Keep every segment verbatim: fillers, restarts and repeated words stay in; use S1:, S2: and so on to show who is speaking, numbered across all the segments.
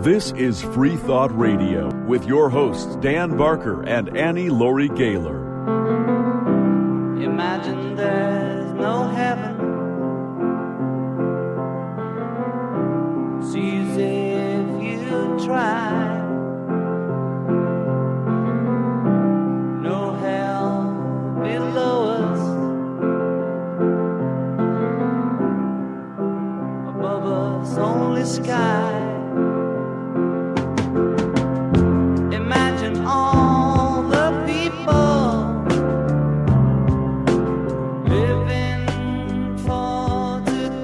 S1: This is Free Thought Radio with your hosts Dan Barker and Annie Laurie Gaylor.
S2: Imagine there's no heaven. Sees if you try. No hell below us. Above us only sky. Imagine all the people living for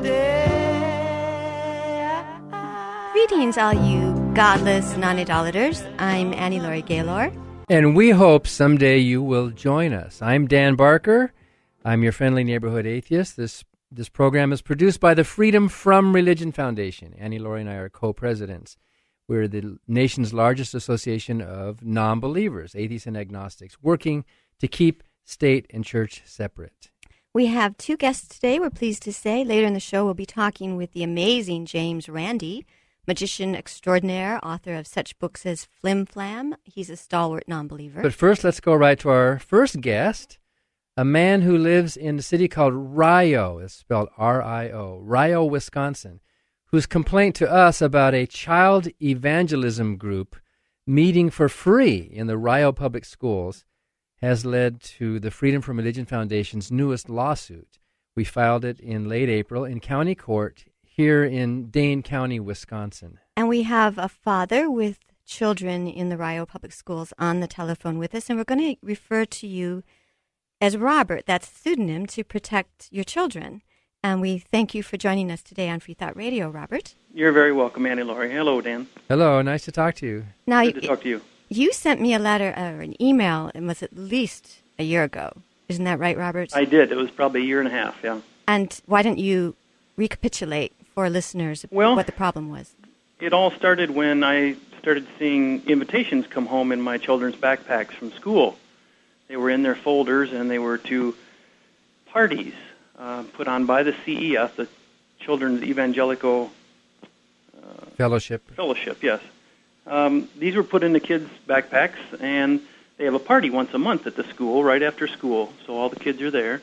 S2: today.
S3: Greetings, all you godless non-idolaters. I'm Annie Laurie Gaylor.
S4: And we hope someday you will join us. I'm Dan Barker. I'm your friendly neighborhood atheist. This this program is produced by the Freedom from Religion Foundation. Annie Laurie and I are co-presidents. We're the nation's largest association of non-believers, atheists and agnostics, working to keep state and church separate.
S3: We have two guests today, we're pleased to say. Later in the show, we'll be talking with the amazing James Randi, magician extraordinaire, author of such books as Flim Flam. He's a stalwart non-believer.
S4: But first, let's go right to our first guest, a man who lives in a city called Rio, it's spelled R I O, Rio, Wisconsin, whose complaint to us about a child evangelism group meeting for free in the Rio Public Schools has led to the Freedom from Religion Foundation's newest lawsuit. We filed it in late April in county court here in Dane County, Wisconsin.
S3: And we have a father with children in the Rio Public Schools on the telephone with us, and we're going to refer to you as Robert. That's a pseudonym to protect your children. And we thank you for joining us today on Free Thought Radio, Robert.
S5: You're very welcome, Annie Laurie. Hello, Dan.
S4: Hello, nice to talk to you.
S3: Now,
S5: Good to talk to you.
S3: You sent me a letter or an email, it was at least a year ago. Isn't that right, Robert?
S5: I did. It was probably a year and a half, yeah.
S3: And why don't you recapitulate for listeners
S5: well,
S3: what the problem was?
S5: It all started when I started seeing invitations come home in my children's backpacks from school. They were in their folders, and they were to parties uh, put on by the C E F, the Children's Evangelical uh,
S4: Fellowship.
S5: Fellowship, yes. Um, these were put in the kids' backpacks, and they have a party once a month at the school, right after school, so all the kids are there.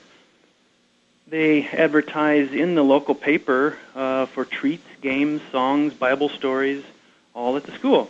S5: They advertise in the local paper uh, for treats, games, songs, Bible stories, all at the school.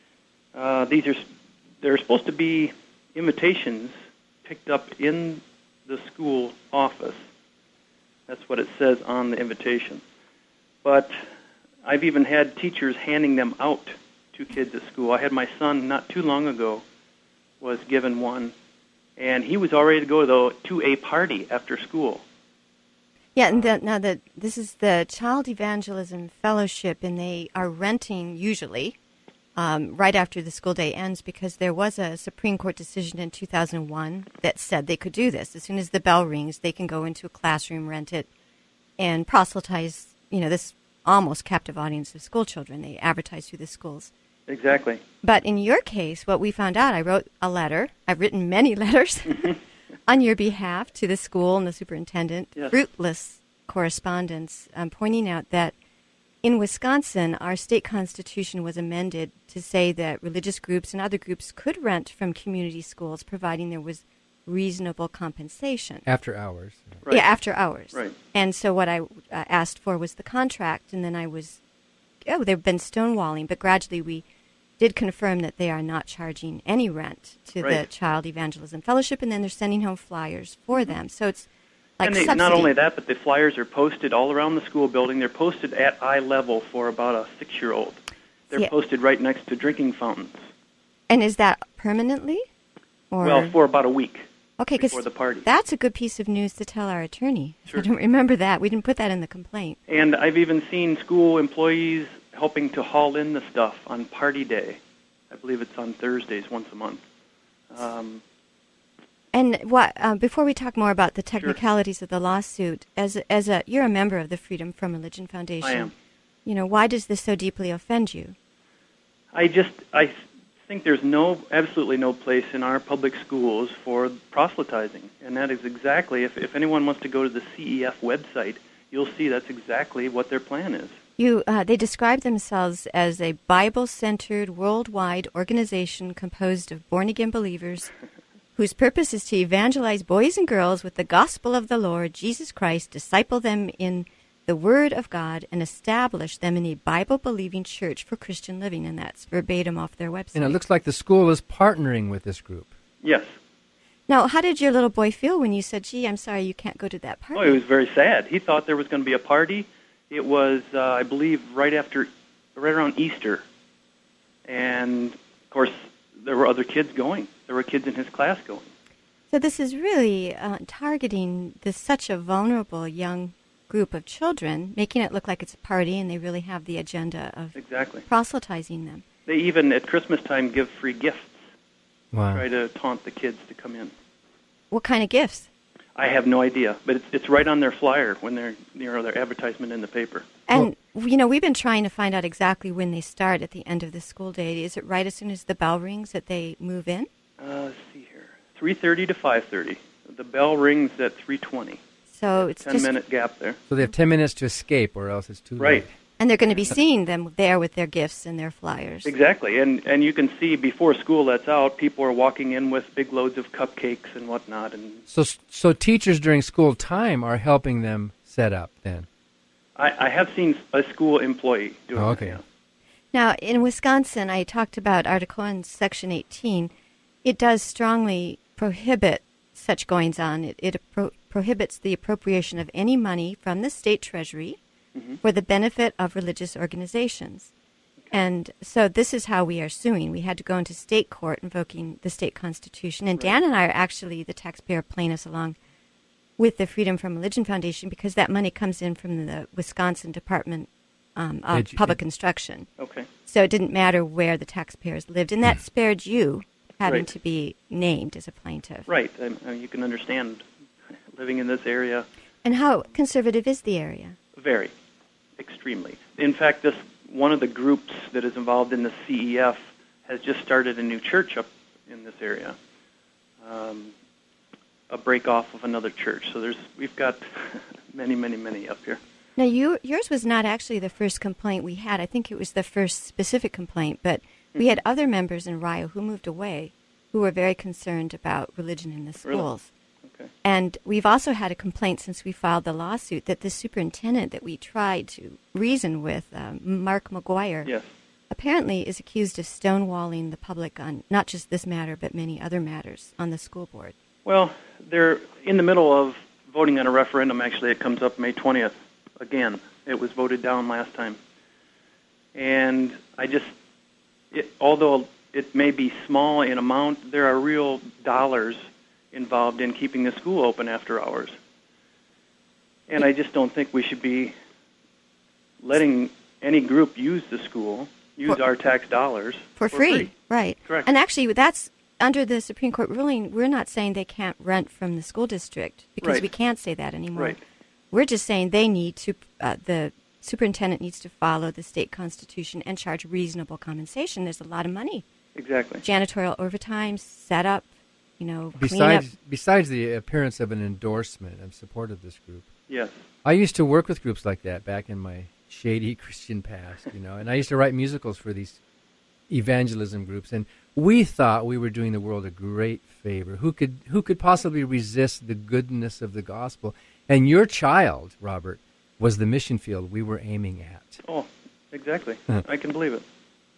S5: Uh, these are they're supposed to be invitations picked up in the school office. That's what it says on the invitation. But I've even had teachers handing them out to kids at school. I had my son not too long ago was given one, and he was all ready to go, though, to a party after school.
S3: Yeah, and the, now the, this is the Child Evangelism Fellowship, and they are renting usually um, right after the school day ends because there was a Supreme Court decision in two thousand one that said they could do this. As soon as the bell rings, they can go into a classroom, rent it, and proselytize, you know, this almost captive audience of school children. They advertise through the schools.
S5: Exactly.
S3: But in your case, what we found out, I wrote a letter. I've written many letters on your behalf to the school and the superintendent,
S5: yes.
S3: Fruitless correspondence, um, pointing out that in Wisconsin, our state constitution was amended to say that religious groups and other groups could rent from community schools, providing there was reasonable compensation.
S4: After hours.
S5: Right.
S3: Yeah, after hours.
S5: Right.
S3: And so what I uh, asked for was the contract, and then I was, oh, they've been stonewalling, but gradually we did confirm that they are not charging any rent to
S5: right.
S3: the Child Evangelism Fellowship, and then they're sending home flyers for them. So it's like
S5: and they,
S3: subsidy.
S5: not only that, but the flyers are posted all around the school building. They're posted at eye level for about a six-year-old. They're
S3: yeah.
S5: posted right next to drinking fountains.
S3: And is that permanently? Or?
S5: Well, for about a week.
S3: Okay,
S5: before
S3: because
S5: the party.
S3: That's a good piece of news to tell our attorney.
S5: Sure.
S3: I don't remember that. We didn't put that in the complaint.
S5: And I've even seen school employees helping to haul in the stuff on party day. I believe it's on Thursdays once a month. Um,
S3: and what? Uh, before we talk more about the technicalities sure. of the lawsuit, as a, as a you're a member of the Freedom from Religion Foundation.
S5: I am.
S3: You know, why does this so deeply offend you?
S5: I just I think there's no absolutely no place in our public schools for proselytizing, and that is exactly if if anyone wants to go to the C E F website, you'll see that's exactly what their plan is.
S3: You, uh, they describe themselves as a Bible-centered, worldwide organization composed of born-again believers whose purpose is to evangelize boys and girls with the gospel of the Lord Jesus Christ, disciple them in the Word of God, and establish them in a Bible-believing church for Christian living. And that's verbatim off their website.
S4: And it looks like the school is partnering with this group.
S5: Yes.
S3: Now, how did your little boy feel when you said, gee, I'm sorry you can't go to that party?
S5: Oh, he was very sad. He thought there was going to be a party. It was, uh, I believe, right after, right around Easter. And, of course, there were other kids going. There were kids in his class going.
S3: So this is really uh, targeting this such a vulnerable young group of children, making it look like it's a party, and they really have the agenda of
S5: Exactly.
S3: proselytizing them.
S5: They even, at Christmas time, give free gifts.
S4: Wow.
S5: Try to taunt the kids to come in.
S3: What kind of gifts?
S5: I have no idea, but it's it's right on their flyer when they're, you know, their advertisement in the paper.
S3: And, you know, we've been trying to find out exactly when they start at the end of the school day. Is it right as soon as the bell rings that they move in?
S5: Uh, let's see here. three thirty to five thirty. The bell rings at three twenty.
S3: So it's just...
S5: ten-minute gap there.
S4: So they have ten minutes to escape, or else it's too
S5: Right.
S4: late.
S3: And they're going to be seeing them there with their gifts and their flyers.
S5: Exactly, and and you can see before school lets out, people are walking in with big loads of cupcakes and whatnot. And
S4: So, so teachers during school time are helping them set up then?
S5: I, I have seen a school employee doing
S4: Oh,
S5: that,
S4: okay.
S5: yeah.
S3: Now, in Wisconsin, I talked about Article in Section eighteen. It does strongly prohibit such goings-on. It, it appro- prohibits the appropriation of any money from the state treasury mm-hmm. for the benefit of religious organizations. Okay. And so this is how we are suing. We had to go into state court invoking the state constitution. And right. Dan and I are actually the taxpayer plaintiffs along with the Freedom from Religion Foundation because that money comes in from the Wisconsin Department um, of
S4: Edu-
S3: Public Instruction.
S5: Okay.
S3: So it didn't matter where the taxpayers lived. And that spared you having
S5: right.
S3: to be named as a plaintiff.
S5: Right. I, I mean, you can understand living in this area.
S3: And how conservative is the area?
S5: Very. Extremely. In fact, this one of the groups that is involved in the C E F has just started a new church up in this area. Um, a break off of another church. So there's we've got many, many, many up here.
S3: Now, you, yours was not actually the first complaint we had. I think it was the first specific complaint, but mm-hmm. we had other members in Rio who moved away who were very concerned about religion in the schools.
S5: Really? Okay.
S3: And we've also had a complaint since we filed the lawsuit that the superintendent that we tried to reason with, um, Mark McGuire,
S5: yes.
S3: apparently is accused of stonewalling the public on not just this matter but many other matters on the school board.
S5: Well, they're in the middle of voting on a referendum. Actually, it comes up May twentieth. Again, it was voted down last time. And I just, it, although it may be small in amount, there are real dollars involved in keeping the school open after hours. And I just don't think we should be letting any group use the school, use
S3: for,
S5: our tax dollars.
S3: For,
S5: for
S3: free.
S5: free.
S3: Right.
S5: Correct.
S3: And actually, that's under the Supreme Court ruling, we're not saying they can't rent from the school district because
S5: right.
S3: we can't say that anymore.
S5: Right.
S3: We're just saying they need to, uh, the superintendent needs to follow the state constitution and charge reasonable compensation. There's a lot of money.
S5: Exactly.
S3: Janitorial overtime, setup, you know,
S4: Besides,
S3: cleanup.
S4: besides the appearance of an endorsement in support of this group.
S5: Yes.
S4: I used to work with groups like that back in my shady Christian past, you know, and I used to write musicals for these evangelism groups, and we thought we were doing the world a great favor. Who could who could possibly resist the goodness of the gospel? And your child, Robert, was the mission field we were aiming at.
S5: Oh, exactly. I can believe it.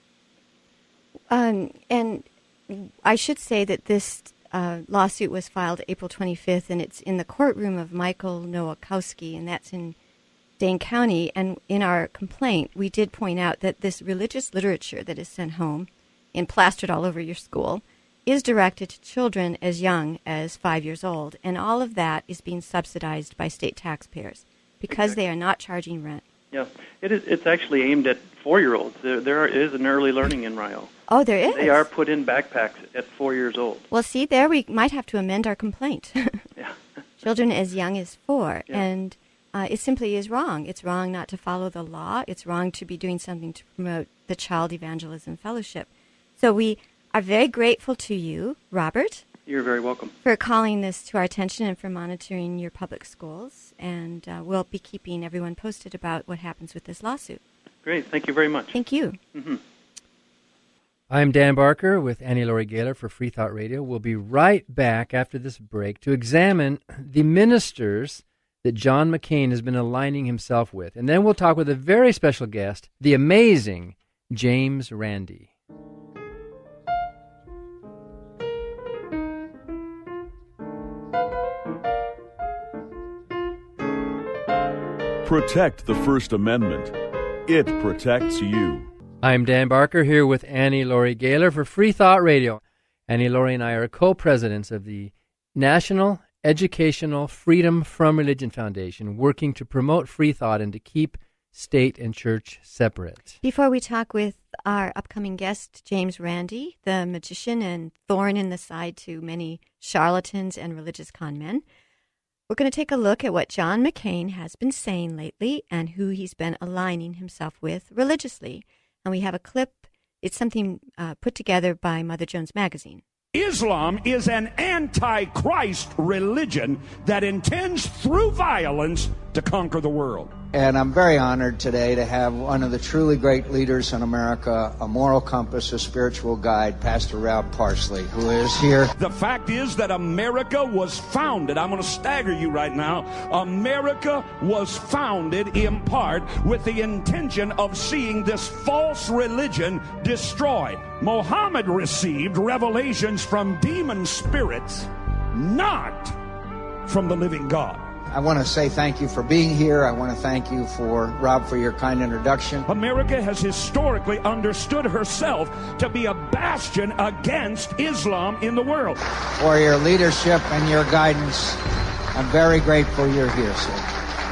S3: Um, and I should say that this uh, lawsuit was filed April twenty-fifth, and it's in the courtroom of Michael Nowakowski, and that's in Dane County. And in our complaint, we did point out that this religious literature that is sent home and plastered all over your school is directed to children as young as five years old, and all of that is being subsidized by state taxpayers because
S5: exactly.
S3: they are not charging rent.
S5: Yeah, it is. It's actually aimed at four-year-olds. There, there is an early learning in Rio.
S3: Oh, there is?
S5: They are put in backpacks at four years old.
S3: Well, see, there we might have to amend our complaint.
S5: Yeah.
S3: Children as young as four,
S5: yeah.
S3: and uh, it simply is wrong. It's wrong not to follow the law. It's wrong to be doing something to promote the Child Evangelism Fellowship. So we are very grateful to you, Robert,
S5: You're very welcome.
S3: For calling this to our attention and for monitoring your public schools. And uh, we'll be keeping everyone posted about what happens with this lawsuit.
S5: Great. Thank you very much.
S3: Thank you.
S5: Mm-hmm.
S4: I'm Dan Barker with Annie Laurie Gaylor for Free Thought Radio. We'll be right back after this break to examine the ministers that John McCain has been aligning himself with. And then we'll talk with a very special guest, the amazing James Randi.
S1: Protect the First Amendment. It protects you.
S4: I'm Dan Barker here with Annie Laurie Gaylor for Free Thought Radio. Annie Laurie and I are co-presidents of the National Educational Freedom from Religion Foundation, working to promote free thought and to keep state and church separate.
S3: Before we talk with our upcoming guest, James Randi, the magician and thorn in the side to many charlatans and religious con men, we're going to take a look at what John McCain has been saying lately and who he's been aligning himself with religiously. And we have a clip. It's something uh, put together by Mother Jones Magazine.
S6: Islam is an anti-Christ religion that intends through violence to conquer the world.
S7: And I'm very honored today to have one of the truly great leaders in America, a moral compass, a spiritual guide, Pastor Rob Parsley, who is here.
S6: The fact is that America was founded, I'm going to stagger you right now, America was founded in part with the intention of seeing this false religion destroyed. Muhammad received revelations from demon spirits, not from the living God.
S7: I want to say thank you for being here. I want to thank you for, Rob, for your kind introduction.
S6: America has historically understood herself to be a bastion against Islam in the world.
S7: For your leadership and your guidance, I'm very grateful you're here, sir.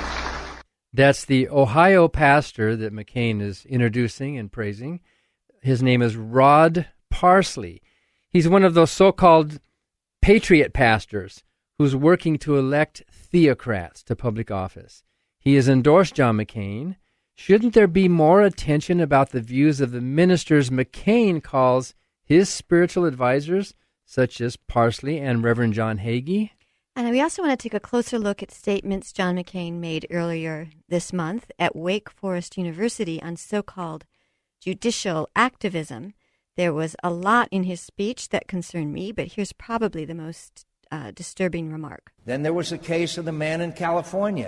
S4: That's the Ohio pastor that McCain is introducing and praising. His name is Rod Parsley. He's one of those so-called patriot pastors who's working to elect theocrats to public office. He has endorsed John McCain. Shouldn't there be more attention about the views of the ministers McCain calls his spiritual advisors, such as Parsley and Reverend John Hagee?
S3: And we also want to take a closer look at statements John McCain made earlier this month at Wake Forest University on so-called judicial activism. There was a lot in his speech that concerned me, but here's probably the most Uh, disturbing remark.
S7: Then there was the case of the man in California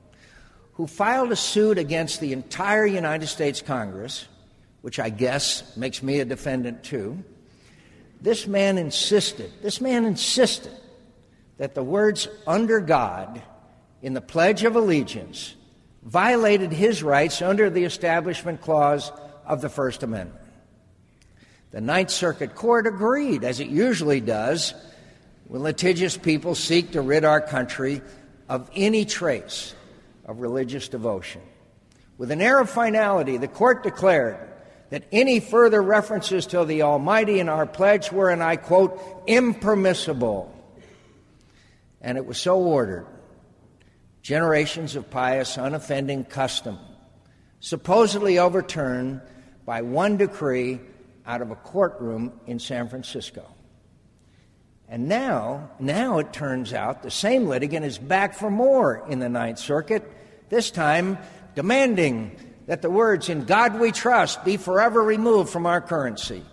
S7: who filed a suit against the entire United States Congress, which I guess makes me a defendant too. This man insisted, this man insisted that the words "under God" in the Pledge of Allegiance violated his rights under the Establishment Clause of the First Amendment. The Ninth Circuit Court agreed, as it usually does, when litigious people seek to rid our country of any trace of religious devotion. With an air of finality, the court declared that any further references to the Almighty in our pledge were, and I quote, impermissible. And it was so ordered. Generations of pious, unoffending custom, supposedly overturned by one decree out of a courtroom in San Francisco. And now, now it turns out the same litigant is back for more in the Ninth Circuit, this time demanding that the words "in God we trust" be forever removed from our currency.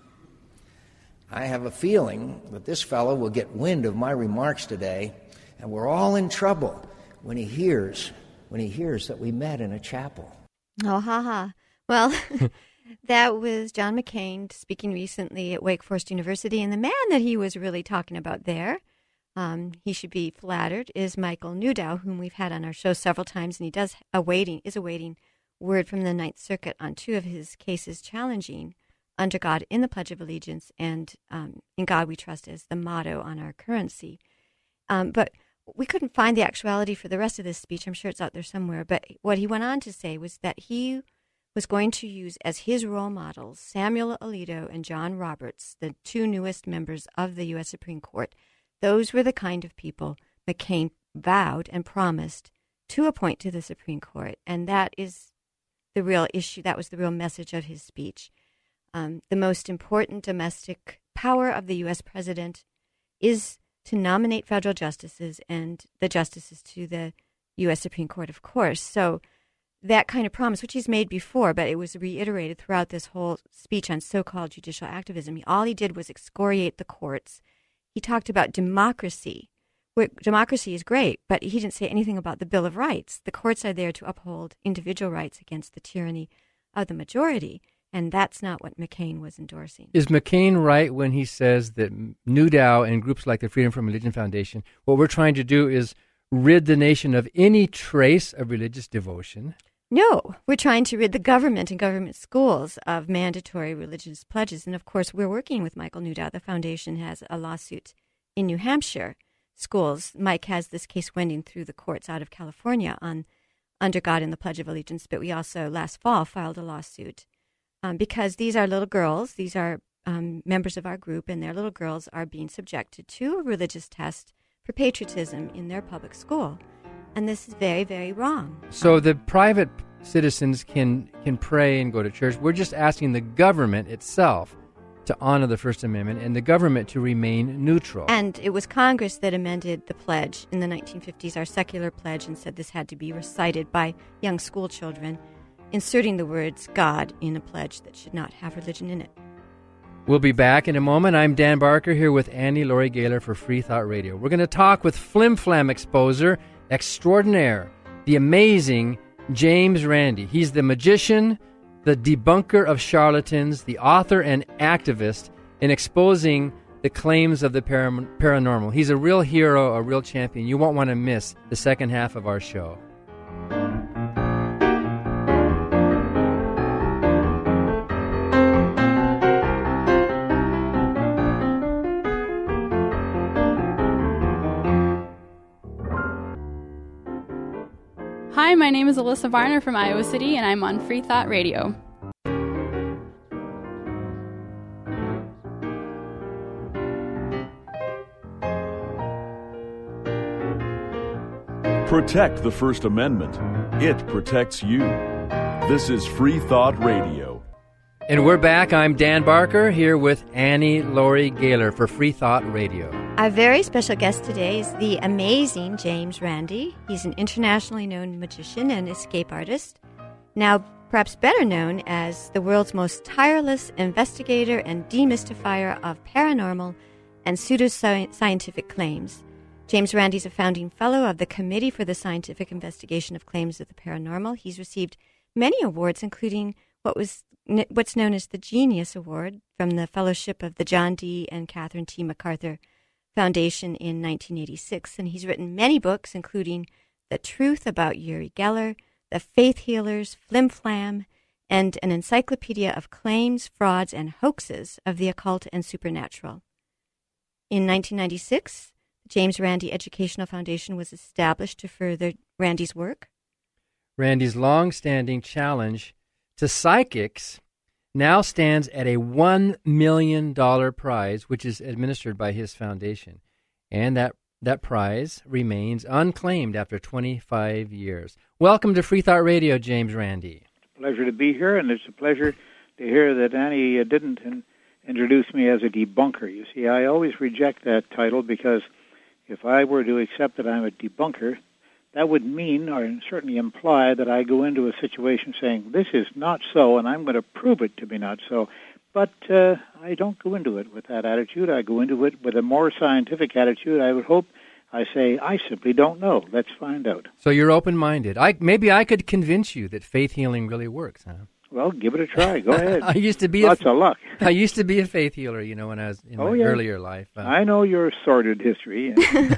S7: I have a feeling that this fellow will get wind of my remarks today, and we're all in trouble when he hears, when he hears that we met in a chapel.
S3: Oh, ha ha. Well, that was John McCain speaking recently at Wake Forest University, and the man that he was really talking about there, um, he should be flattered, is Michael Newdow, whom we've had on our show several times, and he does awaiting is awaiting word from the Ninth Circuit on two of his cases challenging "under God" in the Pledge of Allegiance and um, "in God we trust" as the motto on our currency. Um, but we couldn't find the actuality for the rest of this speech. I'm sure it's out there somewhere. But what he went on to say was that he was going to use as his role models Samuel Alito and John Roberts, the two newest members of the U S Supreme Court. Those were the kind of people McCain vowed and promised to appoint to the Supreme Court. And that is the real issue. That was the real message of his speech. Um, the most important domestic power of the U S president is to nominate federal justices and the justices to the U S Supreme Court, of course. So that kind of promise, which he's made before, but it was reiterated throughout this whole speech on so-called judicial activism. All he did was excoriate the courts. He talked about democracy. Where democracy is great, but he didn't say anything about the Bill of Rights. The courts are there to uphold individual rights against the tyranny of the majority, and that's not what McCain was endorsing.
S4: Is McCain right when he says that Newdow and groups like the Freedom from Religion Foundation, what we're trying to do is rid the nation of any trace of religious devotion?
S3: No, we're trying to rid the government and government schools of mandatory religious pledges. And of course, we're working with Michael Newdow. The foundation has a lawsuit in New Hampshire schools. Mike has this case wending through the courts out of California on Under God and the Pledge of Allegiance. But we also last fall filed a lawsuit um, because these are little girls. These are um, members of our group, and their little girls are being subjected to a religious test for patriotism in their public school. And this is very, very wrong.
S4: So the private citizens can can pray and go to church. We're just asking the government itself to honor the First Amendment and the government to remain neutral.
S3: And it was Congress that amended the pledge in the nineteen fifties, our secular pledge, and said this had to be recited by young school children, inserting the words God in a pledge that should not have religion in it.
S4: We'll be back in a moment. I'm Dan Barker here with Annie Laurie Gaylor for Free Thought Radio. We're going to talk with Flim Flam exposer extraordinaire, the amazing James Randi. He's the magician, the debunker of charlatans, the author and activist in exposing the claims of the para- paranormal. He's a real hero, a real champion. You won't want to miss the second half of our show.
S8: Hi, my name is Alyssa Varner from Iowa City, and I'm on Free Thought Radio.
S1: Protect the First Amendment. It protects you. This is Free Thought Radio.
S4: And we're back. I'm Dan Barker here with Annie Laurie Gaylor for Free Thought Radio.
S3: Our very special guest today is the amazing James Randi. He's an internationally known magician and escape artist, now perhaps better known as the world's most tireless investigator and demystifier of paranormal and pseudoscientific claims. James Randi is a founding fellow of the Committee for the Scientific Investigation of Claims of the Paranormal. He's received many awards, including what was what's known as the Genius Award from the Fellowship of the John D. and Catherine T. MacArthur Foundation in nineteen eighty-six, and he's written many books, including The Truth About Uri Geller, The Faith Healers, Flim Flam, and an encyclopedia of claims, frauds, and hoaxes of the occult and supernatural. In nineteen ninety-six, the James Randi Educational Foundation was established to further Randi's work.
S4: Randi's long-standing challenge to psychics now stands at a one million dollars prize, which is administered by his foundation. And that, that prize remains unclaimed after twenty-five years. Welcome to Free Thought Radio, James Randi.
S9: It's a pleasure to be here, and it's a pleasure to hear that Annie uh, didn't in, introduce me as a debunker. You see, I always reject that title because if I were to accept that I'm a debunker, that would mean or certainly imply that I go into a situation saying, this is not so, and I'm going to prove it to be not so. But uh, I don't go into it with that attitude. I go into it with a more scientific attitude. I would hope I say, I simply don't know. Let's find out.
S4: So you're open-minded. I Maybe I could convince you that faith healing really works, huh?
S9: Well, give it a try. Go ahead.
S4: I used to be
S9: Lots
S4: a,
S9: of luck.
S4: I used to be a faith healer, you know, when I was in
S9: oh,
S4: my
S9: yeah.
S4: earlier life. Uh,
S9: I know your sordid history.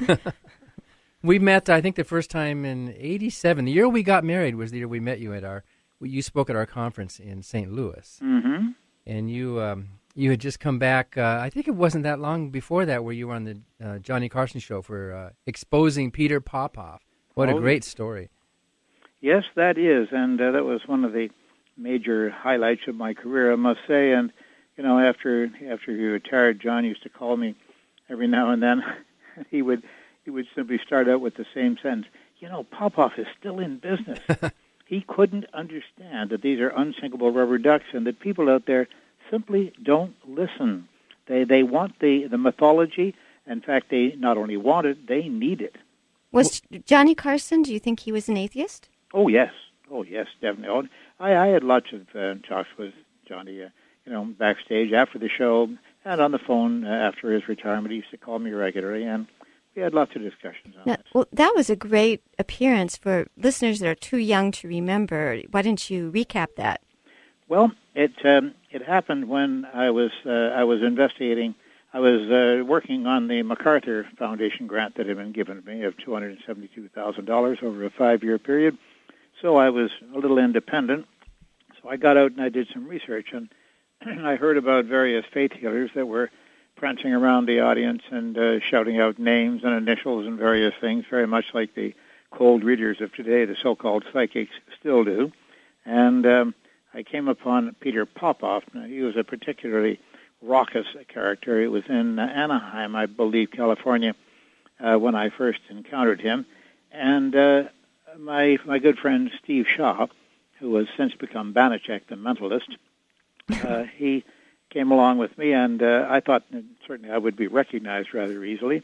S4: We met, I think, the first time in eighty-seven. The year we got married was the year we met you at our. You spoke at our conference in Saint Louis,
S9: mm-hmm.
S4: and you um, you had just come back. Uh, I think it wasn't that long before that where you were on the uh, Johnny Carson show for uh, exposing Peter Popoff. What
S9: oh,
S4: a great story!
S9: Yes, that is, and uh, that was one of the major highlights of my career, I must say. And you know, after after he retired, John used to call me every now and then. he would. He would simply start out with the same sentence. You know, Popoff is still in business. He couldn't understand that these are unsinkable rubber ducks and that people out there simply don't listen. They they want the, the mythology In fact, they not only want it, they need it.
S3: Was Johnny Carson, do you think he was an atheist?
S9: Oh, yes. Oh, yes, definitely. Oh, I, I had lots of uh, talks with Johnny, uh, you know, backstage after the show and on the phone uh, after his retirement. He used to call me regularly, and we had lots of discussions on
S3: Now,
S9: this.
S3: well, that was a great appearance for listeners that are too young to remember. Why didn't you recap that?
S9: Well, it um, it happened when I was uh, I was investigating. I was uh, working on the MacArthur Foundation grant that had been given to me of two hundred seventy-two thousand dollars over a five-year period. So I was a little independent. So I got out and I did some research, and I heard about various faith healers that were prancing around the audience and uh, shouting out names and initials and various things, very much like the cold readers of today, the so-called psychics, still do. And um, I came upon Peter Popoff. Now, he was a particularly raucous character. It was in Anaheim, I believe, California, uh, when I first encountered him. And uh, my my good friend Steve Shaw, who has since become Banachek, the mentalist, uh, he came along with me, and uh, I thought certainly I would be recognized rather easily.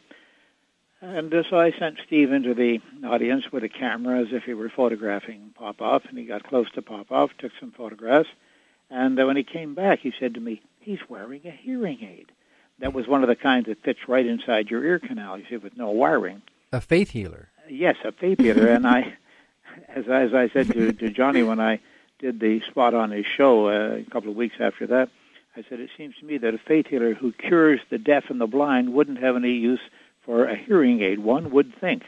S9: And uh, so I sent Steve into the audience with a camera as if he were photographing Popoff, and he got close to Popoff, took some photographs, and uh, when he came back, he said to me, "He's wearing a hearing aid." That was one of the kinds that fits right inside your ear canal, you see, with no wiring.
S4: A faith healer.
S9: Yes, a faith healer, and I, as, as I said to, to Johnny when I did the spot on his show uh, a couple of weeks after that, I said, it seems to me that a faith healer who cures the deaf and the blind wouldn't have any use for a hearing aid, one would think.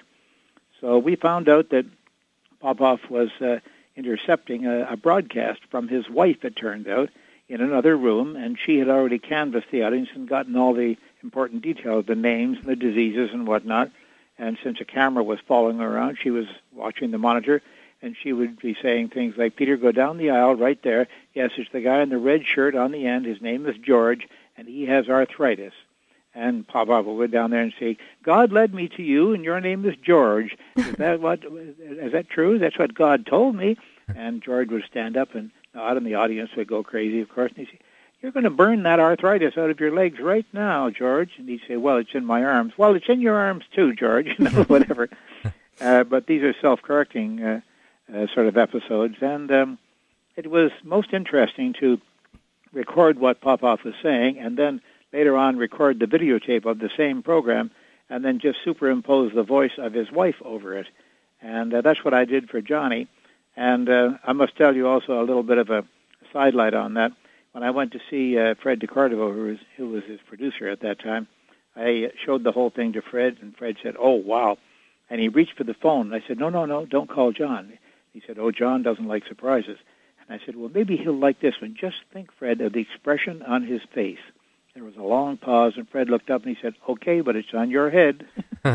S9: So we found out that Popoff was uh, intercepting a, a broadcast from his wife, it turned out, in another room, and she had already canvassed the audience and gotten all the important details, the names and the diseases and whatnot. And since a camera was following her around, she was watching the monitor, and she would be saying things like, "Peter, go down the aisle right there. Yes, it's the guy in the red shirt on the end. His name is George, and he has arthritis." And Popoff would go down there and say, "God led me to you, and your name is George. Is that what? Is that true? That's what God told me." And George would stand up and nod, and the audience would go crazy, of course. And he'd say, "You're going to burn that arthritis out of your legs right now, George." And he'd say, "Well, it's in my arms." "Well, it's in your arms too, George." You know, whatever. Uh, but these are self-correcting uh, uh, sort of episodes, and um, it was most interesting to record what Popoff was saying, and then later on record the videotape of the same program, and then just superimpose the voice of his wife over it. And uh, that's what I did for Johnny. And uh, I must tell you also a little bit of a sidelight on that. When I went to see uh, Fred DeCordova, who was, who was his producer at that time, I showed the whole thing to Fred, and Fred said, "Oh, wow." And he reached for the phone, and I said, no, no, no, don't call John. He said, "Oh, John doesn't like surprises." And I said, "Well, maybe he'll like this one. Just think, Fred, of the expression on his face." There was a long pause, and Fred looked up and he said, "Okay, but it's on your head."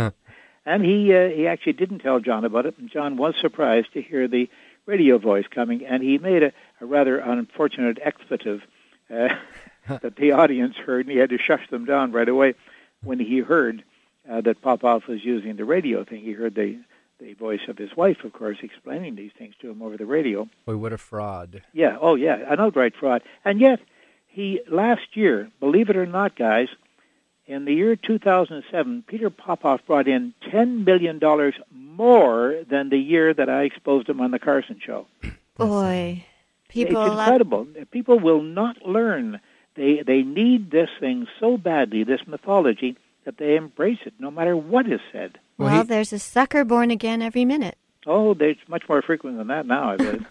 S9: And he uh, he actually didn't tell John about it, and John was surprised to hear the radio voice coming, and he made a, a rather unfortunate expletive uh, that the audience heard, and he had to shush them down right away when he heard uh, that Popoff was using the radio thing. He heard the, the voice of his wife, of course, explaining these things to him over the radio.
S4: Boy, what a fraud.
S9: Yeah, oh yeah, an outright fraud. And yet, he, last year, believe it or not, guys, in the year two thousand seven, Peter Popoff brought in ten million dollars more than the year that I exposed him on the Carson Show.
S3: Boy, people...
S9: It's incredible. People will not learn. They they need this thing so badly, this mythology, that they embrace it, no matter what is said.
S3: Well, well he, there's a sucker born again every minute.
S9: Oh, it's much more frequent than that now, I believe.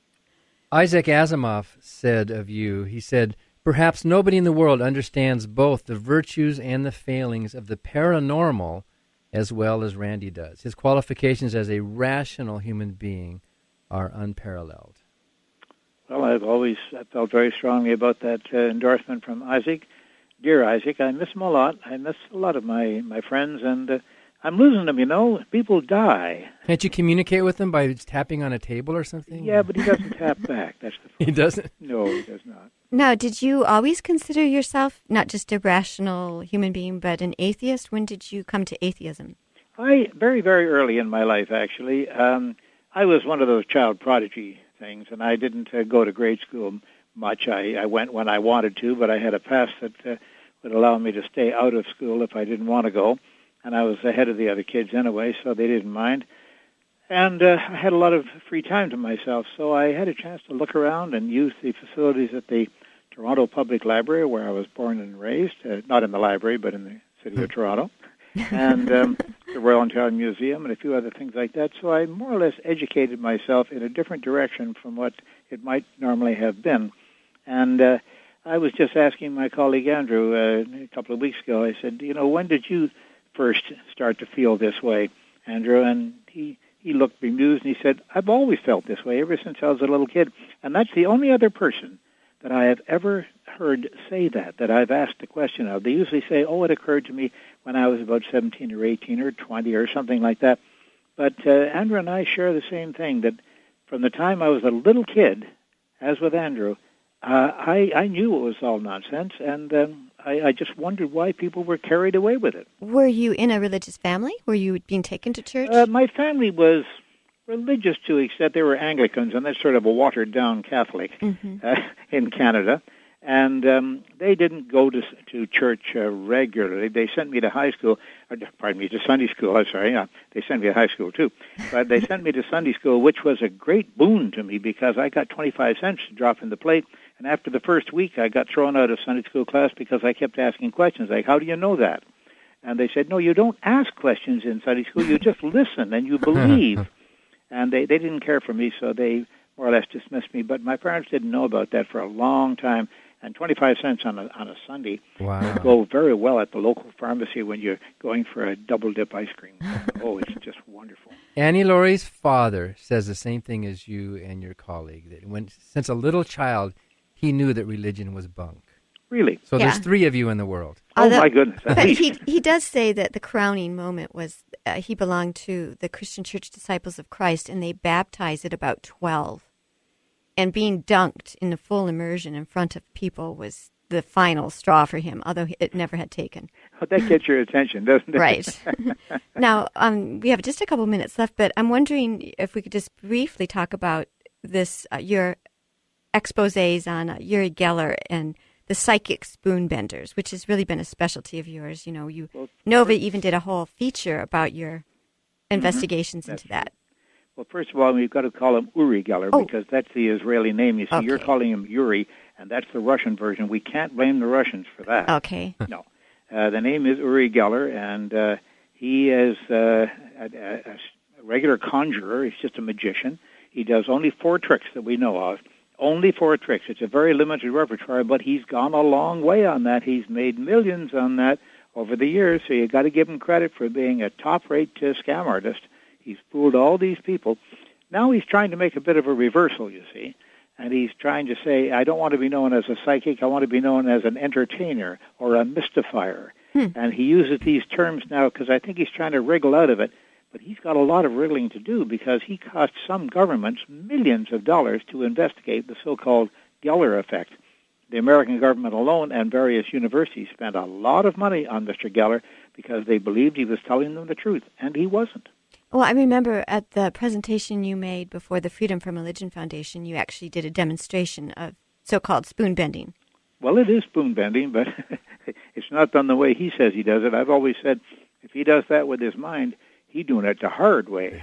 S4: Isaac Asimov said of you, he said, "Perhaps nobody in the world understands both the virtues and the failings of the paranormal as well as Randy does. His qualifications as a rational human being are unparalleled."
S9: Well, I've always I felt very strongly about that uh, endorsement from Isaac. Dear Isaac, I miss him a lot. I miss a lot of my, my friends, and uh, I'm losing them, you know. People die.
S4: Can't you communicate with them by tapping on a table or something?
S9: Yeah, but he doesn't tap back. That's the problem.
S4: He doesn't?
S9: No, he does not.
S3: Now, did you always consider yourself not just a rational human being, but an atheist? When did you come to atheism?
S9: I, very, very early in my life, actually. Um, I was one of those child prodigy things, and I didn't uh, go to grade school much. I, I went when I wanted to, but I had a past that uh, would allow me to stay out of school if I didn't want to go. And I was ahead of the other kids anyway, so they didn't mind. And uh, I had a lot of free time to myself, so I had a chance to look around and use the facilities at the Toronto Public Library, where I was born and raised, uh, not in the library, but in the city of Toronto, and um, the Royal Ontario Museum and a few other things like that. So I more or less educated myself in a different direction from what it might normally have been. And uh, I was just asking my colleague Andrew uh, a couple of weeks ago, I said, you know, when did you first start to feel this way, Andrew? And he, he looked bemused and he said, I've always felt this way ever since I was a little kid. And that's the only other person that I have ever heard say that, that I've asked the question of. They usually say, oh, it occurred to me when I was about seventeen or eighteen or twenty or something like that. But uh, Andrew and I share the same thing, that from the time I was a little kid, as with Andrew, uh, I, I knew it was all nonsense, and um, I, I just wondered why people were carried away with it.
S3: Were you in a religious family? Were you being taken to church?
S9: Uh, my family was religious to the extent they were Anglicans, and that's sort of a watered-down Catholic mm-hmm. uh, in Canada. And um, they didn't go to to church uh, regularly. They sent me to high school, or, pardon me, to Sunday school. I'm sorry, yeah, they sent me to high school too. But they sent me to Sunday school, which was a great boon to me because I got twenty-five cents to drop in the plate. And after the first week, I got thrown out of Sunday school class because I kept asking questions like, how do you know that? And they said, no, you don't ask questions in Sunday school. You just listen and you believe. And they, they didn't care for me, so they more or less dismissed me. But my parents didn't know about that for a long time. And twenty-five cents on a on a Sunday
S4: wow.
S9: would go very well at the local pharmacy when you're going for a double-dip ice cream. Oh, it's just wonderful.
S4: Annie Laurie's father says the same thing as you and your colleague, that when since a little child, he knew that religion was bunk.
S9: Really?
S4: So
S3: yeah.
S4: there's three of you in the world.
S9: Oh,
S3: Although,
S9: my goodness.
S3: But he, he does say that the crowning moment was uh, he belonged to the Christian Church Disciples of Christ, and they baptized at about twelve. And being dunked in a full immersion in front of people was the final straw for him, although it never had taken.
S9: Oh, that gets your attention, doesn't it?
S3: Right. Now, um, we have just a couple minutes left, but I'm wondering if we could just briefly talk about this, uh, your exposés on uh, Uri Geller and the psychic spoon benders, which has really been a specialty of yours. You know, you well, Nova first, even did a whole feature about your investigations mm-hmm. into that.
S9: Well, first of all, we've got to call him Uri Geller oh. because that's the Israeli name. You see,
S3: okay.
S9: you're calling him Uri, and that's the Russian version. We can't blame the Russians for that.
S3: Okay.
S9: No. Uh, the name is Uri Geller, and uh, he is uh, a, a regular conjurer. He's just a magician. He does only four tricks that we know of. Only four tricks. It's a very limited repertoire, but he's gone a long way on that. He's made millions on that over the years, so you've got to give him credit for being a top-rate uh, scam artist. He's fooled all these people. Now he's trying to make a bit of a reversal, you see, and he's trying to say, I don't want to be known as a psychic. I want to be known as an entertainer or a mystifier. Hmm. And he uses these terms now because I think he's trying to wriggle out of it. But he's got a lot of wriggling to do because he cost some governments millions of dollars to investigate the so-called Geller effect. The American government alone and various universities spent a lot of money on Mister Geller because they believed he was telling them the truth, and he wasn't.
S3: Well, I remember at the presentation you made before the Freedom from Religion Foundation, you actually did a demonstration of so-called spoon bending.
S9: Well, it is spoon bending, but it's not done the way he says he does it. I've always said if he does that with his mind, he's doing it the hard way.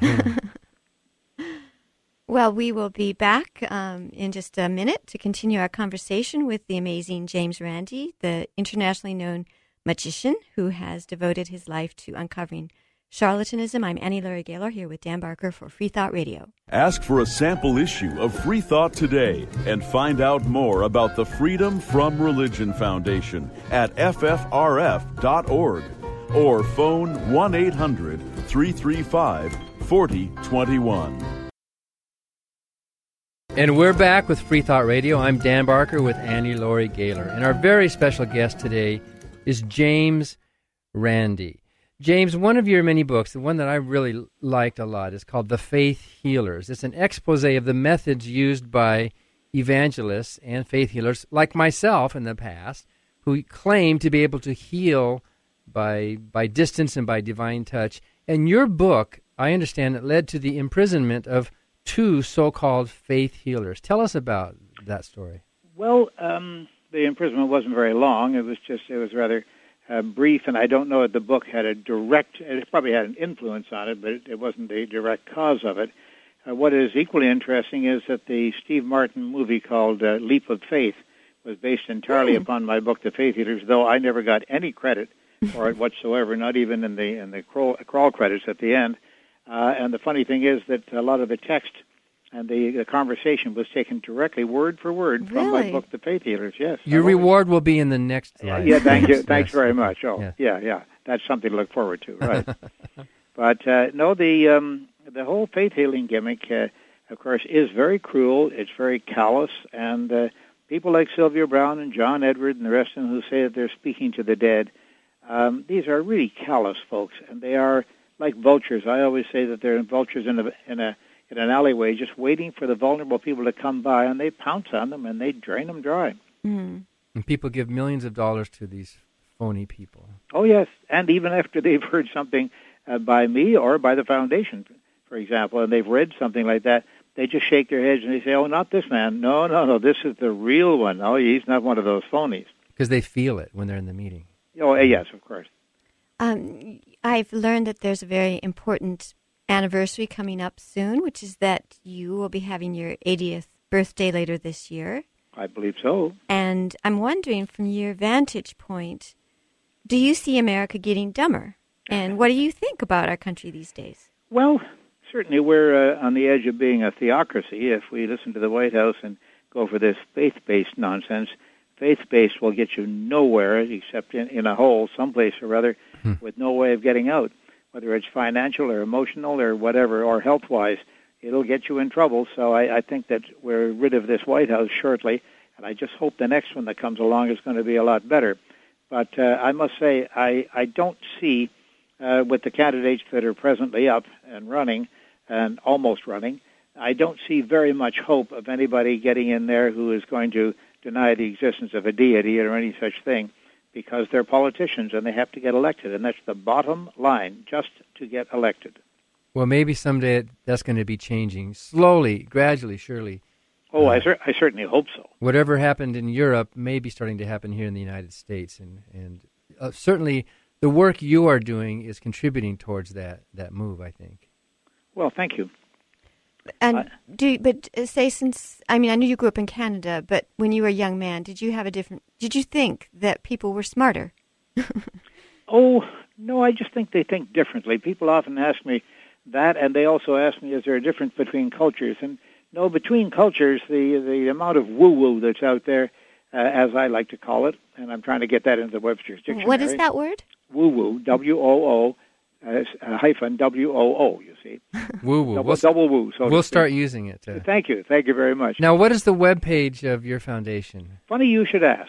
S3: Well, we will be back um, in just a minute to continue our conversation with the amazing James Randi, the internationally known magician who has devoted his life to uncovering charlatanism. I'm Annie Laurie Gaylor here with Dan Barker for Free Thought Radio.
S1: Ask for a sample issue of Free Thought today and find out more about the Freedom from Religion Foundation at F F R F dot org or phone one eight hundred three three five four zero two one.
S4: And we're back with Free Thought Radio. I'm Dan Barker with Annie Laurie Gaylor. And our very special guest today is James Randi. James, one of your many books, the one that I really liked a lot, is called The Faith Healers. It's an expose of the methods used by evangelists and faith healers, like myself in the past, who claim to be able to heal by by distance and by divine touch. And your book, I understand, it led to the imprisonment of two so-called faith healers. Tell us about that story.
S9: Well, um, the imprisonment wasn't very long. It was just, it was rather uh, brief, and I don't know if the book had a direct, it probably had an influence on it, but it, it wasn't the direct cause of it. Uh, what is equally interesting is that the Steve Martin movie called uh, Leap of Faith was based entirely mm. upon my book, The Faith Healers, though I never got any credit for it whatsoever, not even in the in the crawl, crawl credits at the end. Uh, and the funny thing is that a lot of the text and the, the conversation was taken directly, word for word, from
S3: really?
S9: my book, The Faith Healers. Yes.
S4: Your
S9: I've
S4: reward always... will be in the next slide.
S9: Yeah, thank you.
S4: Yes,
S9: Thanks
S4: yes.
S9: very much. Oh,
S4: yes.
S9: yeah, yeah. That's something to look forward to, right? But uh, no, the um, the whole faith healing gimmick, uh, of course, is very cruel. It's very callous, and uh, people like Sylvia Browne and John Edward and the rest of them who say that they're speaking to the dead, um, these are really callous folks, and they are like vultures. I always say that they're vultures in a in a in an alleyway, just waiting for the vulnerable people to come by, and they pounce on them and they drain them dry.
S3: Mm.
S4: And people give millions of dollars to these phony people.
S9: Oh yes, and even after they've heard something uh, by me or by the foundation, for example, and they've read something like that, they just shake their heads and they say, "Oh, not this man. No, no, no. This is the real one. Oh, he's not one of those phonies."
S4: Because they feel it when they're in the meeting.
S9: Oh, yes, of course.
S3: Um, I've learned that there's a very important anniversary coming up soon, which is that you will be having your eightieth birthday later this year.
S9: I believe so.
S3: And I'm wondering, from your vantage point, do you see America getting dumber? And what do you think about our country these days?
S9: Well, certainly we're uh, on the edge of being a theocracy. If we listen to the White House and go for this faith-based nonsense, faith-based will get you nowhere except in, in a hole someplace or other hmm. with no way of getting out. Whether it's financial or emotional or whatever, or health-wise, it'll get you in trouble. So I, I think that we're rid of this White House shortly, and I just hope the next one that comes along is going to be a lot better. But uh, I must say, I, I don't see, uh, with the candidates that are presently up and running, and almost running, I don't see very much hope of anybody getting in there who is going to deny the existence of a deity or any such thing, because they're politicians and they have to get elected, and that's the bottom line, just to get elected.
S4: Well, maybe someday that's going to be changing, slowly, gradually, surely.
S9: Oh,
S4: uh,
S9: I, cer- I certainly hope so.
S4: Whatever happened in Europe may be starting to happen here in the United States, and, and uh, certainly the work you are doing is contributing towards that, that move, I think.
S9: Well, thank you.
S3: And
S9: uh,
S3: do you, but uh, say since I mean I know you grew up in Canada, but when you were a young man, did you have a different? Did you think that people were smarter?
S9: Oh no, I just think they think differently. People often ask me that, and they also ask me, "Is there a difference between cultures?" And no, between cultures, the the amount of woo-woo that's out there, uh, as I like to call it, and I'm trying to get that into the Webster's Dictionary.
S3: What is that word?
S9: Woo-woo, W O O. Uh, hyphen W O O, you see.
S4: Woo woo.
S9: Double,
S4: we'll,
S9: double woo. So
S4: we'll start using it. Uh,
S9: Thank you. Thank you very much.
S4: Now, what is the web page of your foundation?
S9: Funny you should ask.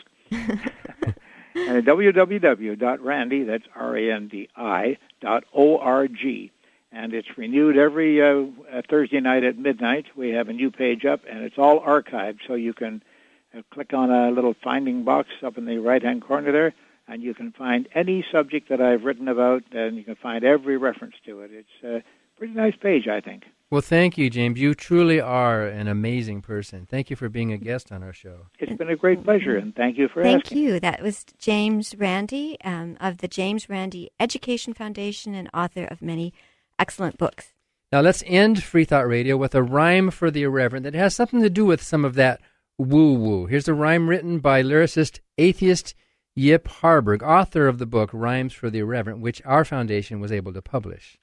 S9: uh, w w w dot randy, that's R A N D I, dot O R G. And it's renewed every uh, Thursday night at midnight. We have a new page up, and it's all archived, so you can uh, click on a little finding box up in the right-hand corner there, and you can find any subject that I've written about, and you can find every reference to it. It's a pretty nice page, I think.
S4: Well, thank you, James. You truly are an amazing person. Thank you for being a guest on our show.
S9: It's been a great pleasure, and thank you for
S3: thank
S9: asking.
S3: Thank you. That was James Randi um, of the James Randi Education Foundation and author of many excellent books.
S4: Now, let's end Free Thought Radio with a rhyme for the irreverent that has something to do with some of that woo-woo. Here's a rhyme written by lyricist, atheist, Yip Harburg, author of the book Rhymes for the Irreverent, which our foundation was able to publish.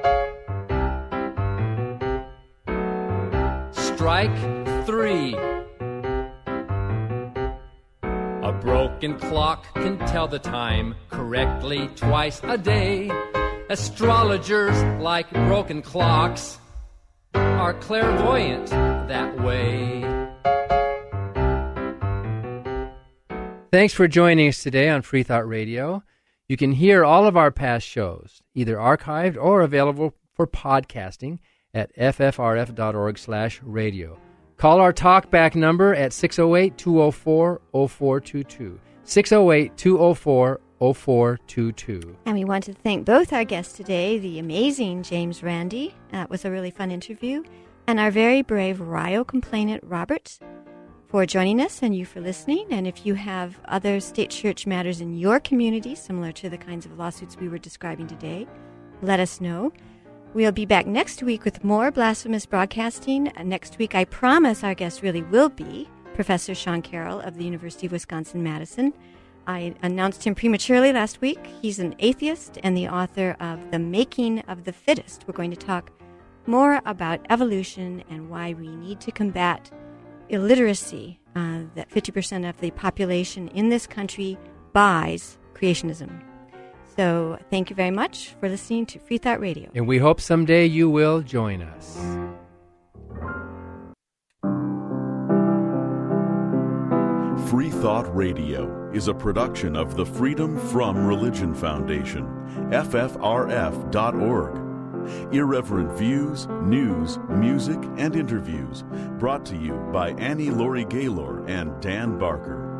S4: Strike three. A broken clock can tell the time correctly twice a day. Astrologers, like broken clocks, are clairvoyant that way. Thanks for joining us today on Free Thought Radio. You can hear all of our past shows, either archived or available for podcasting at f f r f dot org slash radio. Call our talkback number at six oh eight, two oh four, oh four two two. six oh eight, two oh four, oh four two two.
S3: And we want to thank both our guests today, the amazing James Randi. That was a really fun interview. And our very brave Rio complainant, Robert, for joining us and you for listening. And if you have other state church matters in your community, similar to the kinds of lawsuits we were describing today, let us know. We'll be back next week with more Blasphemous Broadcasting. Uh, next week, I promise our guest really will be Professor Sean Carroll of the University of Wisconsin-Madison. I announced him prematurely last week. He's an atheist and the author of The Making of the Fittest. We're going to talk more about evolution and why we need to combat illiteracy, uh, that fifty percent of the population in this country buys creationism. So thank you very much for listening to Free Thought Radio.
S4: And we hope someday you will join us.
S1: Free Thought Radio is a production of the Freedom From Religion Foundation, F F R F dot org. Irreverent views, news, music, and interviews brought to you by Annie Laurie Gaylor and Dan Barker.